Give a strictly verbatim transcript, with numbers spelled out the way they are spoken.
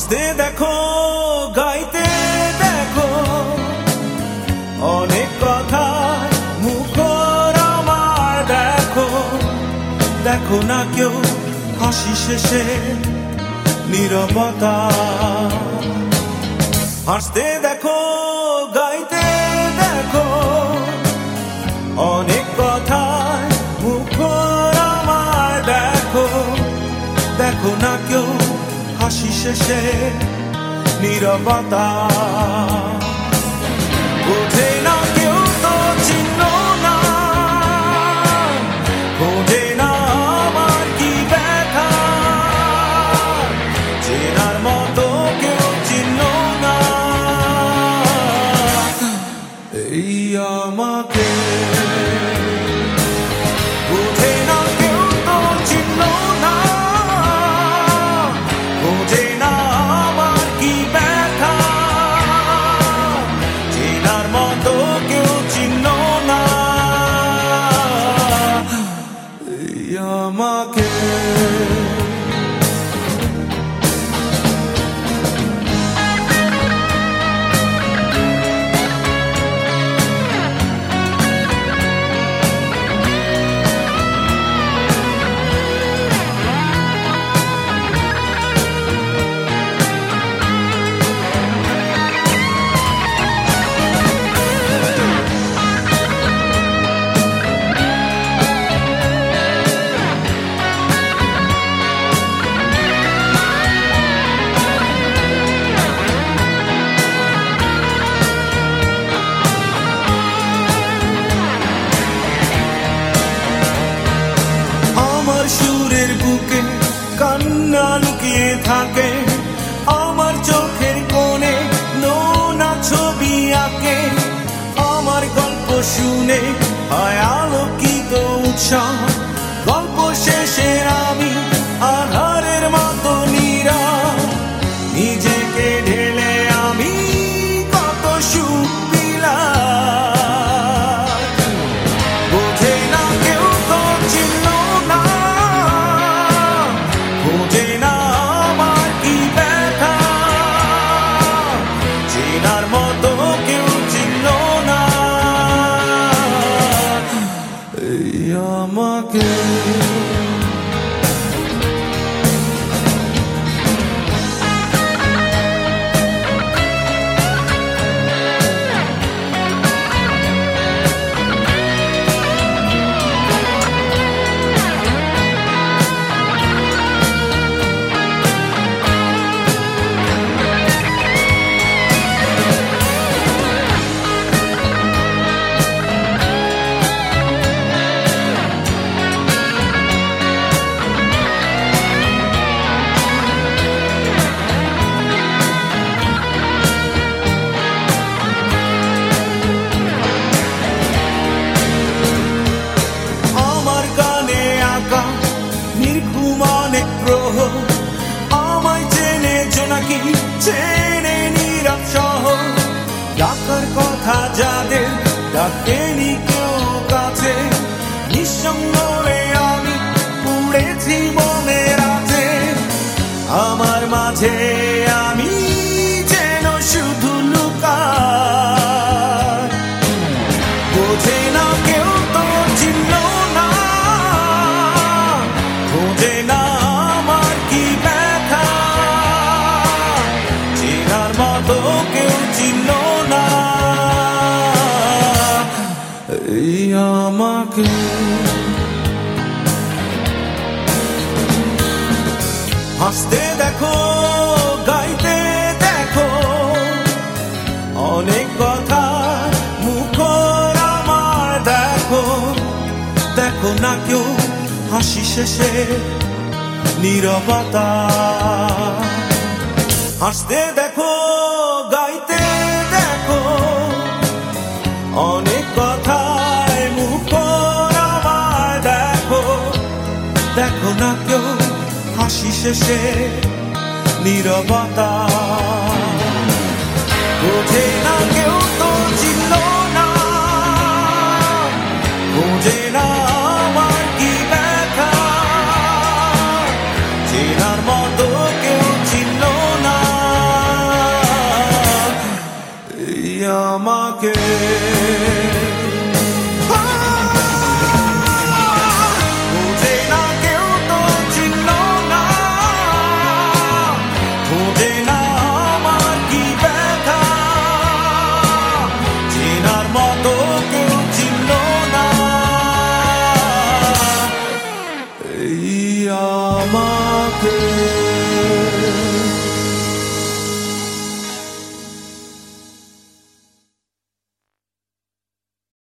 হাসতে দেখো, গাইতে দেখো, অনেক কথা মুখর আমার দেখো, দেখো না কেউ হাসি শেষে নীরবতা। হাসতে দেখো, গাইতে দেখো, অনেক কথা মুখর আমার দেখো, দেখো না কেউ হাসি শেষে নীরবতা। বোঝে না কেউ তো চিহ্ন না, বোঝে না আমার কি ব্যথা, চেনার মতো কেউ চিহ্ন না এই আমাকে। বোঝে না কেউ তো চিহ্ন না, বোঝে না আমার কি ব্যথা, চেনার মতো কেউ চিহ্ন না এই আমাকে। সুরের বুকে কান্না লুকিয়ে থাকে, আমার চোখের কোণে নোনা ছবি আঁকে, আমার গল্প শুনে হয় আলোকিত উৎসাহ, গল্প শেষে আমি আধারের মতো নীরব, নিজেকে ঢেলে আমি কত সুখ পেলাম। বোঝে না কেউ তো চিহ্ন না, বোঝে না আমার কি ব্যথা, চেনার মতো কেউ চিহ্ন না এই আমাকে। আমায় চেনেছো নাকি চেনে নীরব শহর, ডাকার কথা যাদের ডাকেনি কেউ কাছে, নিঃসঙ্গ হয়ে আমি পুড়েছি মনের আছে, আমার মাঝে আমি যেন শুধু লুকাই। বোঝে না কেউ তো চিহ্ন না, বোঝে না আমার কি ব্যথা, চেনার মতো কেউ চিহ্ন না এই আমাকে। হাসতে দেখো, গাইতে দেখো, অনেক কথা মুখর আমার দেখো, দেখো না কেউ হাসি শেষে নীরবতা। হাসতে দেখো, গাইতে দেখো, অনেক কথায় মুখর আমার দেখো, দেখো না কেউ হাসি শেষে নীরবতা। বোঝে না কেউ তো চিহ্ন না, বোঝে না আমার কি ব্যথা, চেনার মতো কেউ চিহ্ন না। আমাকে